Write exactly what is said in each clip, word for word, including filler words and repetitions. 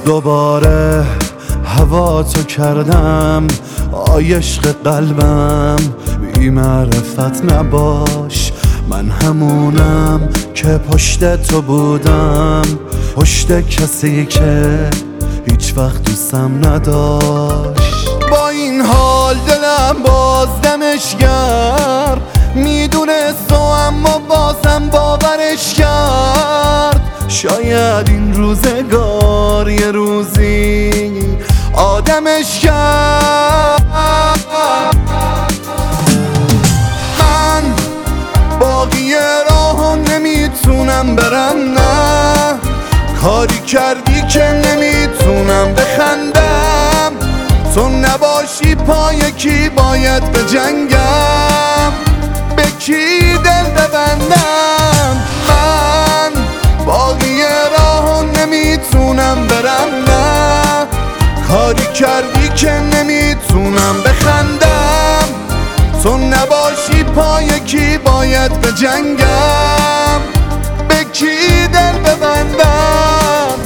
دوباره هوا تو کردم آی عشق قلبم، بی معرفت نباش، من همونم که پشت تو بودم، پشت کسی که هیچ وقت دوستم نداشت. با این حال دلم باز دمش کرد، میدونست و اما بازم باورش کرد. شاید این روزگار یه روزی آدمش کرد. من باقی راهو نمیتونم برم، نه کاری کردی که نمیتونم بخندم. تو نباشی پای کی باید بجنگم، به کی دل ببندم؟ من باقی راهو نمیتونم برم، نه کاری کردی که نمیتونم بخندم. تو نباشی پای کی باید بجنگم، به کی دل ببندم؟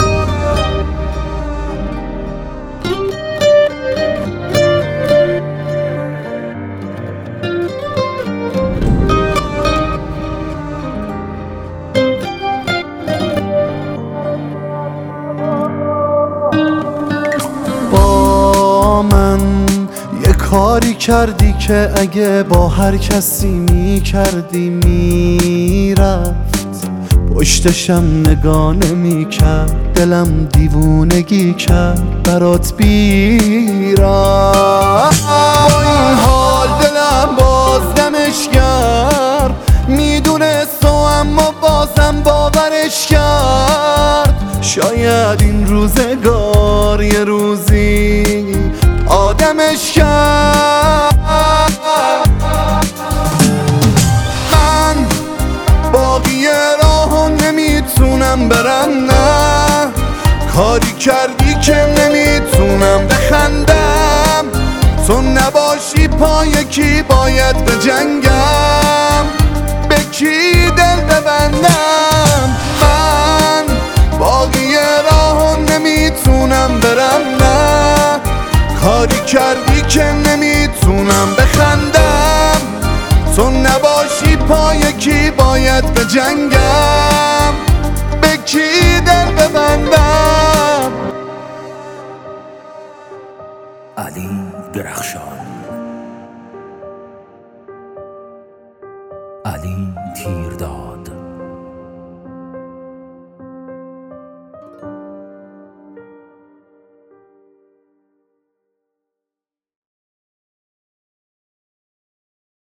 کاری کردی که اگه با هر کسی میکردی میرفت، پشتشم نگاه نمیکرد، دلم دیوونگی کرد برات بیرم. با این حال دلم باز دمش کرد، میدونست و اما بازم باورش کرد. شاید این روزگار یه روزی آدمش کرد. من باقی راهو نمیتونم برم، نه کاری کردی که نمیتونم بخندم. تو نباشی پای کی باید بجنگم، به کی دل ببندم؟ من باقی راهو نمیتونم برم، نه کاری کردی که نمیتونم بخندم. تو نباشی پای کی باید بجنگم، به کی دل ببندم؟ علی درخشان، علی تیرداد.